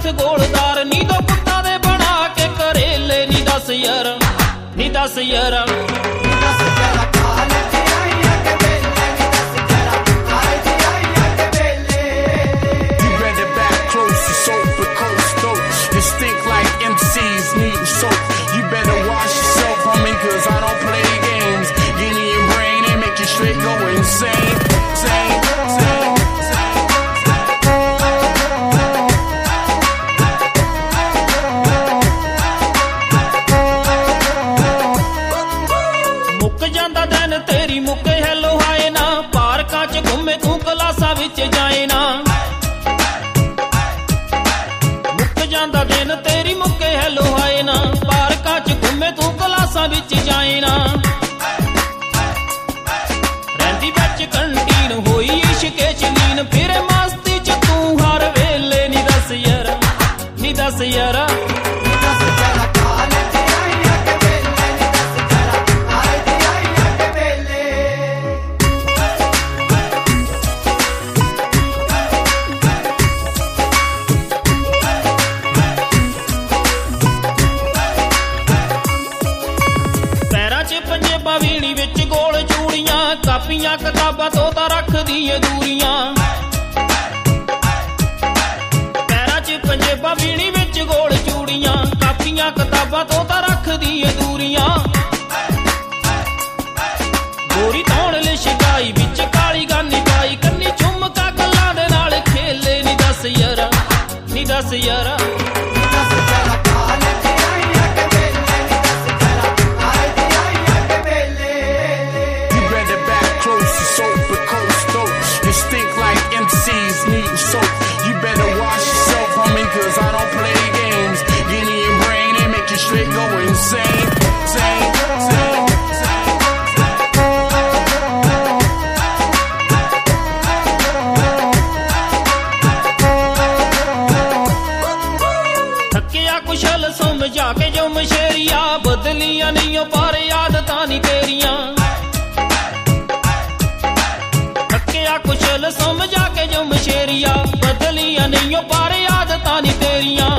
ਲੱਖ ਗੋਲਦਾਰ ਨੀ ਦੋ ਪੁੱਤਾਂ ਦੇ ਬਣਾ ਕੇ ਕਰੇਲੇ ਨੀ ਦੱਸ ਯਾਰਾ ਨੀ ਦੱਸ ਯਾਰਾ ਜਾਂਦਾ ਦਿਨ ਤੇਰੀ ਮੁੱਕੇ ਹੈਲੋ ਹਾਏ ਨਾ ਪਾਰਕਾਂ ਚ ਘੁੰਮੇ ਤੂੰ ਕਲਾਸਾਂ ਵਿੱਚ ਜਾਏ ਨਾ ਮੁੱਕ ਜਾਂਦਾ ਦਿਨ ਤੇਰੀ ਮੁੱਕੇ ਹੈਲੋ ਹਾਏ ਨਾ ਪਾਰਕਾਂ ਚ ਘੁੰਮੇ ਤੂੰ ਕਲਾਸਾਂ ਵਿੱਚ ਜਾਏ ਨਾ ਰਹਿੰਦੀ ਵਿੱਚ ਕੰਟੀਨ ਹੋਈ ਇਸ਼ਕੇ ਚ ਲੀਨ ਫਿਰੇ ਮਸਤੀ ਚ ਤੂੰ ਹਰ ਵੇਲੇ ਨੀ ਦੱਸ ਯਾਰਾ ਨੀ ਦੱਸ ਯਾਰਾ ਪੰਜੇਬਾਂ ਵੀਣੀ ਵਿੱਚ ਗੋਲ ਚੂੜੀਆਂ ਕਾਪੀਆਂ ਕਿਤਾਬਾਂ ਤੋਂ ਤਾਂ ਰੱਖਦੀ ਏ ਦੂਰੀਆਂ ਪੈਰਾਂ 'ਚ ਪੰਜੇਬਾਂ ਵੀਣੀ ਵਿੱਚ ਗੋਲ ਚੂੜੀਆਂ ਕਾਪੀਆਂ ਕਿਤਾਬਾਂ ਤੋਂ ਤਾਂ ਰੱਖਦੀ ਏ ਦੂਰੀਆਂ ਗੋਰੀ ਧੌਣ ਲਿਸ਼ਕਾਈ ਵਿੱਚ ਕਾਲੀ ਗਾਨੀ ਪਾਈ ਕੰਨੀ ਝੁਮਕਾ ਗੱਲਾਂ ਦੇ ਨਾਲ ਖੇਲੇ ਨੀ ਦੱਸ ਯਾਰਾ ਨੀ ਦੱਸ ਯਾਰਾ ਕੁਸ਼ਲ ਸਮਝਾ ਕੇ ਜੋ ਮਸ਼ੇਰੀਆਂ ਬਦਲੀਆਂ ਨਹੀਂ ਪਰ ਆਦਤਾਂ ਨੀ ਤੇਰੀਆਂ ਥੱਕਿਆ ਕੁਸ਼ਲ ਸਮਝਾ ਕੇ ਜੋ ਮਸ਼ੇਰੀਆਂ ਬਦਲੀਆਂ ਨਹੀਂ ਪਰ ਆਦਤਾਂ ਨੀ ਤੇਰੀਆਂ